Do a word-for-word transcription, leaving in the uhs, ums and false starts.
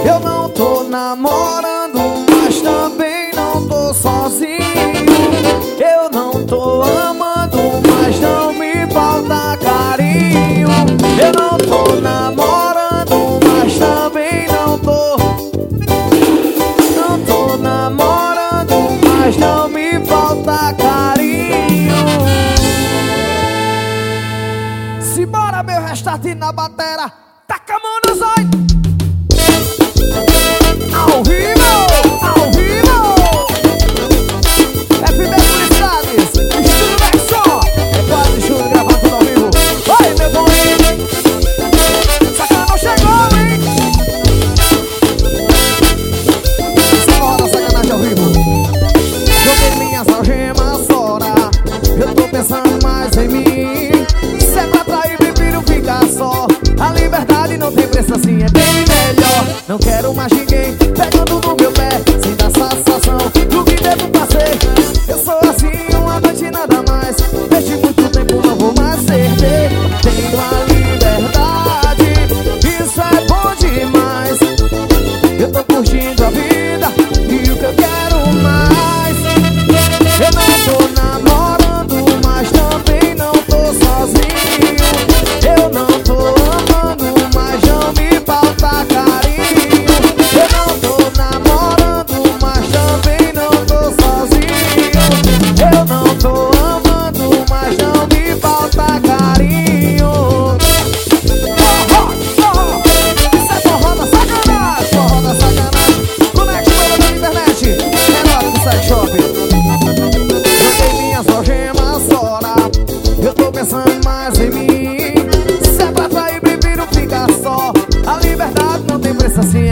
Eu não tô namorando, mas também não tô sozinho. Eu não tô amando, mas não me falta carinho. Eu não tô namorando, mas também não tô. Não tô namorando, mas não me falta carinho. Simbora, meu restart na batera. Taca a mão nos olhos. Ao vivo, ao vivo. F B Publicidades, estilo Nexon. É quase Júlio gravando tudo ao vivo. Oi, meu bom. Sacana chegou, hein? Só roda sacanagem ao vivo. Joguei minhas algemas fora. Eu tô pensando mais em mim. Se é pra trair, prefiro ficar só. A liberdade não tem preço assim, é bem melhor. Não quero mais ninguém pegando no meu pé, sem dar satisfação do que devo fazer. Eu sou assim, uma noite nada mais. Desde muito tempo não vou mais perder. Tenho a liberdade, isso é bom demais. Eu tô curtindo a vida e o que eu quero mais. Eu não tô namorando, mas também não tô sozinho. Eu não tô amando, mas não me falta carinho. Eu não tô namorando, mas também não tô sozinho. Eu não tô amando, mas não me falta carinho. Forró, forró, isso é forró da sacanagem. Forró da sacanagem. Conecte toda pela internet. É hora do sex shop. Joguei minhas algemas fora. Eu tô pensando mais em mim. Se é pra trair, prefiro ficar só. A liberdade não tem preço assim.